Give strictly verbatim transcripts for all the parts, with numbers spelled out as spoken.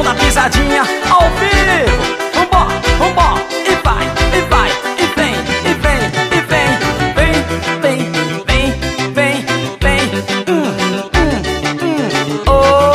da pisadinha ao vivo. Vambora, vambora, e vai, e vai, e vem, e vem, e vem, vem, vem, vem, vem, vem. Hum, hum, hum, oh.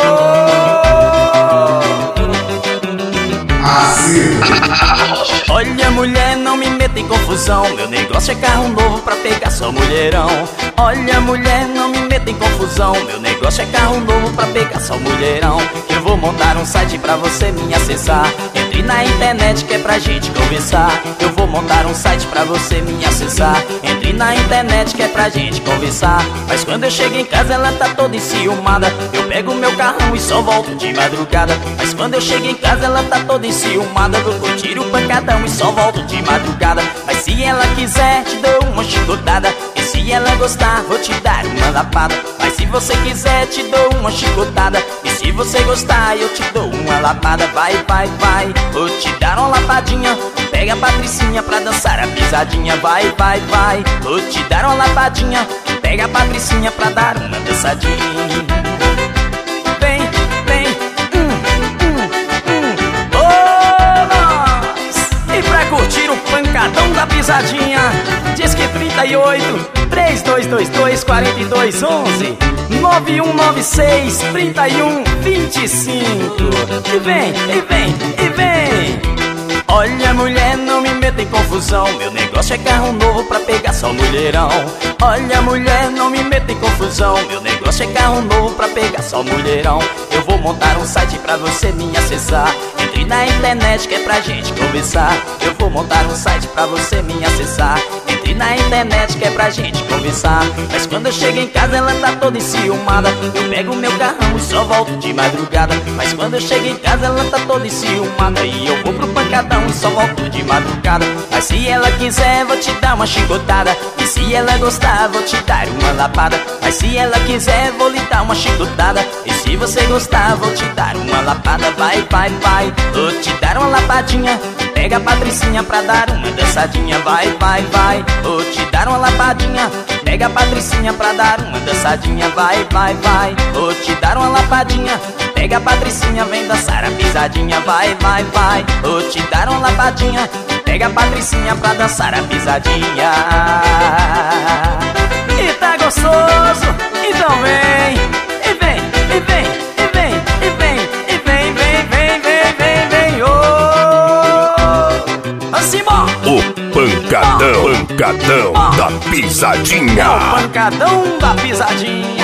Assim. Olha, mulher, não me meta em confusão. Meu negócio é carro novo pra pegar só mulherão. Olha, mulher, não me meta em confusão. Meu negócio é carro novo pra pegar só mulherão. Eu vou montar um site pra você me acessar. Entre na internet que é pra gente conversar. Eu vou montar um site pra você me acessar. Entre na internet que é pra gente conversar. Mas quando eu chego em casa ela tá toda enciumada. Eu pego meu carrão e só volto de madrugada. Mas quando eu chego em casa ela tá toda enciumada. Eu curtir o pancadão e só volto de madrugada. Mas se ela quiser te dou uma chicotada. E se ela gostar vou te dar uma lapada. Mas se você quiser te dou uma chicotada. E se você gostar eu te dou uma lapada. Vai, vai, vai, vou te dar uma lapadinha. Pega a Patricinha pra dançar a pisadinha. Vai, vai, vai, vou te dar uma lapadinha. Pega a Patricinha pra dar uma dançadinha. Vem, vem, hum, hum, hum. Oh, nós! E pra curtir o pancadão da pisadinha, diz que trinta e oito, três dois dois dois, quatro dois um um, nove um nove seis, trinta e um, vinte e cinco. E vem, e vem, e vem. Olha, mulher, não me meta em confusão. Meu negócio é carro novo pra pegar só mulherão. Olha, mulher, não me meta em confusão. Meu negócio é carro novo pra pegar só mulherão. Eu vou montar um site pra você me acessar. Entre na internet que é pra gente conversar. Eu vou montar um site pra você me acessar. Entre na internet que é pra gente conversar. Mas quando eu chego em casa ela tá toda enciumada. Eu pego meu carrão e só volto de madrugada. Mas quando eu chego em casa ela tá toda enciumada. E eu vou pro pancadão e só volto de madrugada. Mas se ela quiser vou te dar uma chicotada. E se ela gostar vou te dar uma lapada. Mas se ela quiser vou lhe dar uma chicotada. E se você gostar vou te dar uma lapada. Vai, vai, vai, vou te dar uma lapadinha. Pega a Patricinha pra dar uma dançadinha. Vai, vai, vai, vou te dar uma lapadinha. Pega a Patricinha pra dar uma dançadinha. Vai, vai, vai, vou te dar uma lapadinha. Pega a Patricinha, vem dançar a pisadinha. Vai, vai, vai, vou te dar uma lapadinha. Pega a Patricinha pra dançar a pisadinha. E tá gostoso? Então vem, e vem, e vem, e vem, e vem, e vem, vem, vem, vem, vem, vem, oh! Assim, bom! O pancadão, pancadão da pisadinha. É o pancadão da pisadinha.